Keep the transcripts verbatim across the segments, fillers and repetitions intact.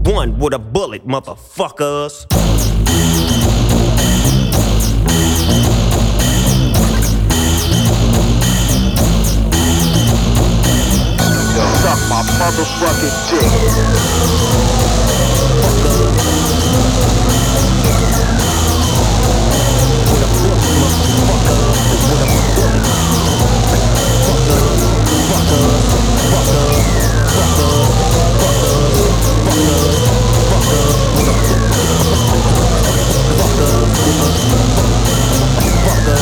One with a bullet, motherfuckers. Suck my motherfucking dick. With a bullet, motherfucker. With a bullet. Fucker, fucker, fucker, fucker, fucker, fucker, fucker, with a fucker, fucker,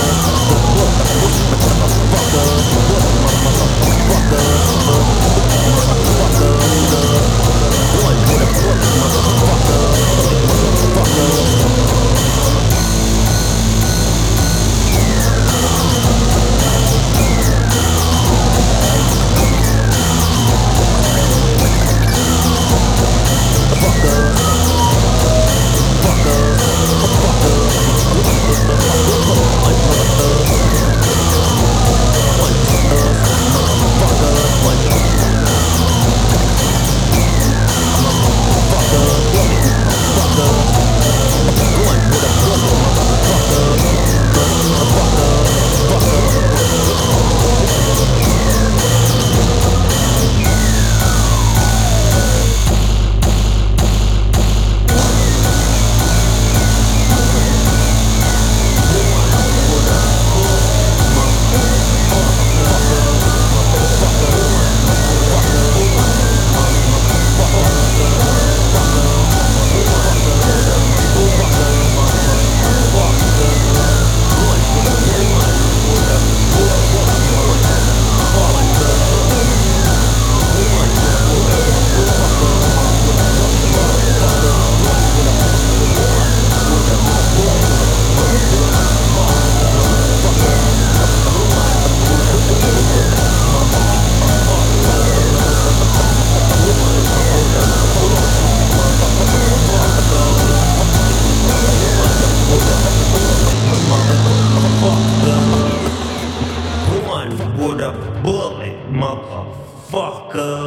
One with a bullet, motherfucker.